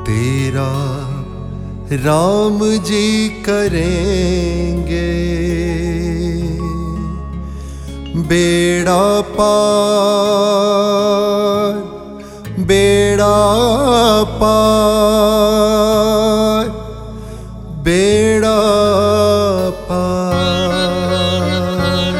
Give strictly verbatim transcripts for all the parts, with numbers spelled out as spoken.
तेरा राम जी करेंगे बेड़ा पार, बेड़ा पार, बेड़ा पार।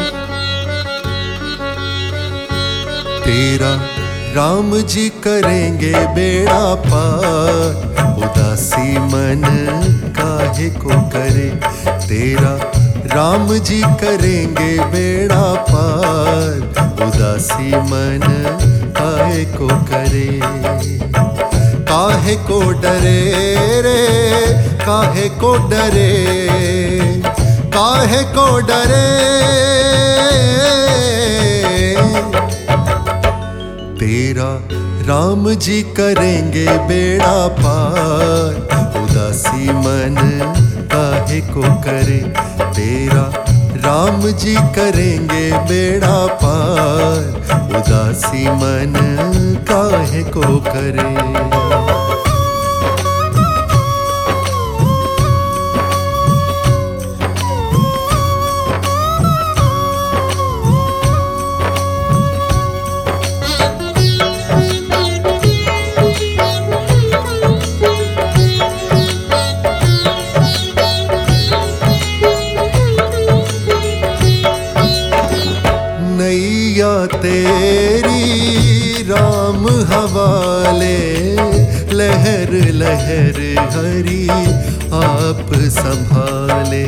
तेरा राम जी करेंगे बेड़ा पार, उदासी मन काहे को करे। तेरा राम जी करेंगे बेड़ा पार, उदासी मन काहे को करे। काहे को डरे रे, काहे को डरे, काहे को डरे। तेरा राम जी करेंगे बेड़ा पार, उदासी मन काहे को करे। तेरा राम जी करेंगे बेड़ा पार, उदासी मन काहे को करे। नैया तेरी राम हवाले, लहर लहर हरि आप संभाले।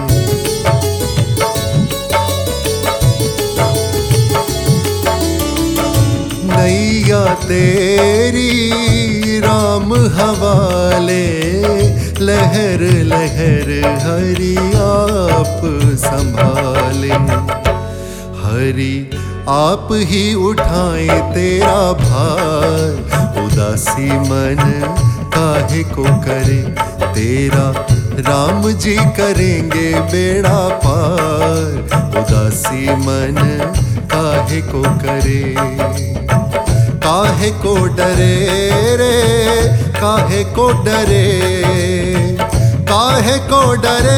नैया तेरी राम हवाले, लहर लहर हरि आप संभाले। हरि आप ही उठाए तेरा भार, उदासी मन काहे को करे। तेरा राम जी करेंगे बेड़ा पार, उदासी मन काहे को करे। काहे को डरे रे, काहे को डरे, काहे को डरे।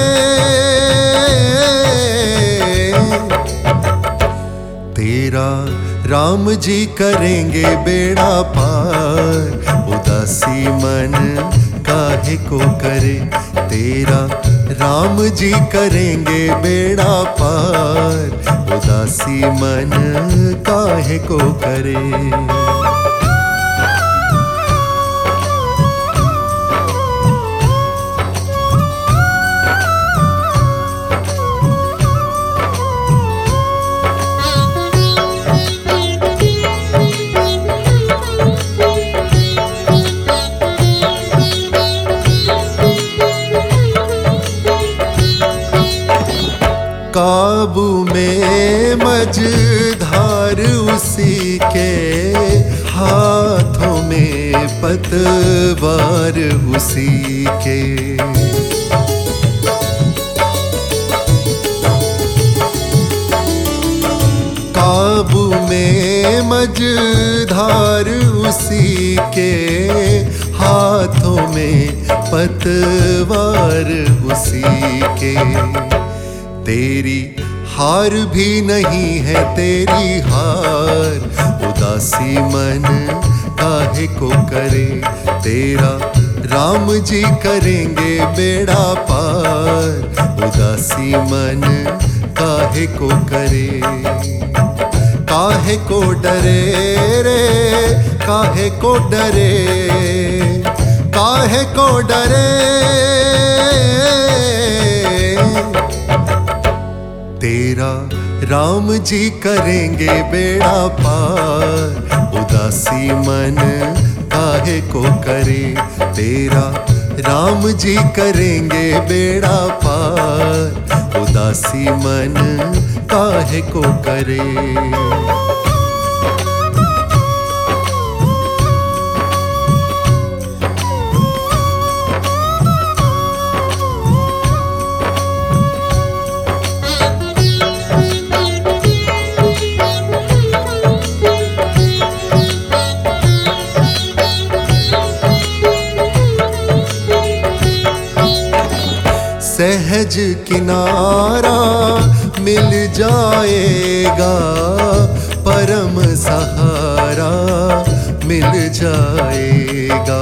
तेरा राम जी करेंगे बेड़ा पार, उदासी मन काहे को करे। तेरा राम जी करेंगे बेड़ा पार, उदासी मन काहे को करे। काबू में मझधार उसी के, हाथों में पतवार उसी के। काबू में मझधार उसी के, हाथों में पतवार उसी के। तेरी हार भी नहीं है तेरी हार, उदासी मन काहे को करे। तेरा राम जी करेंगे बेड़ा पार, उदासी मन काहे को करे। काहे को डरे रे, काहे को डरे, काहे को डरे। तेरा राम जी करेंगे बेड़ा पार, उदासी मन काहे को करे। तेरा राम जी करेंगे बेड़ा पार, उदासी मन काहे को करे। सहज किनारा मिल जाएगा, परम सहारा मिल जाएगा।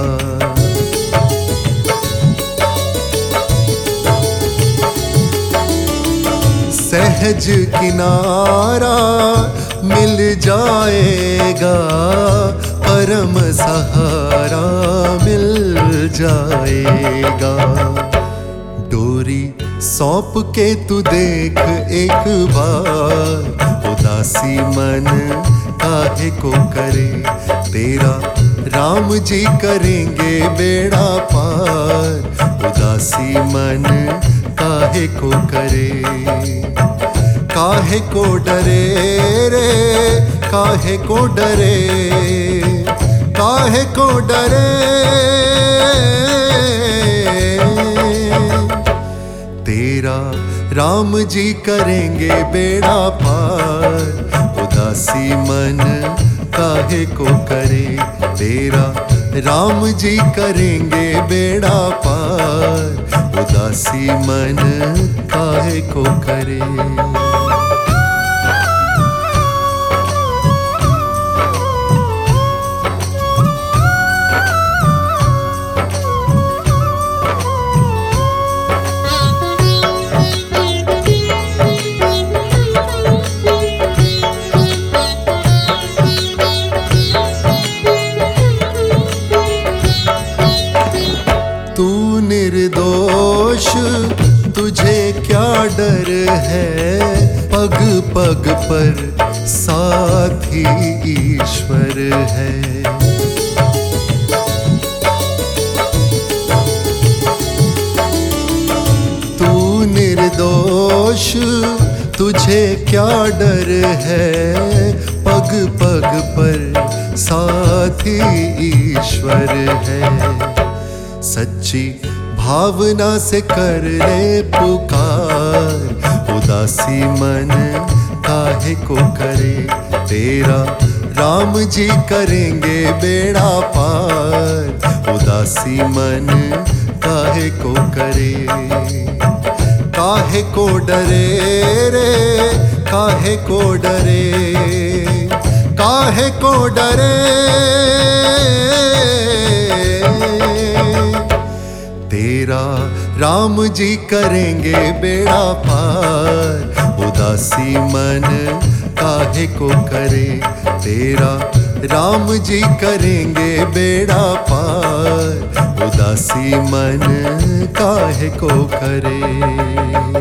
सहज किनारा मिल जाएगा, परम सहारा मिल जाएगा। डोरी सौंप के तू देख एक बार, उदासी मन काहे को करे, तेरा राम जी करेंगे बेड़ा पार। उदासी मन काहे को करे, काहे को डरे रे, काहे को डरे, काहे को डरे। तेरा राम जी करेंगे बेड़ा पार। उदासी मन काहे को करे, तेरा राम जी करेंगे बेड़ा पार। उदासी मन काहे को करे। निर्दोष तुझे क्या डर है, पग पग पर साथी ईश्वर है। तू निर्दोष तुझे क्या डर है, पग पग पर साथी ईश्वर है। सच्ची भावना से कर ले पुकार, उदासी मन काहे को करे, तेरा राम जी करेंगे बेड़ा पार। उदासी मन काहे को करे, काहे को डरे रे, काहे को डरे, काहे को डरे। तेरा राम जी करेंगे बेड़ा पार। उदासी मन काहे को करे, तेरा राम जी करेंगे बेड़ा पार। उदासी मन काहे को करे।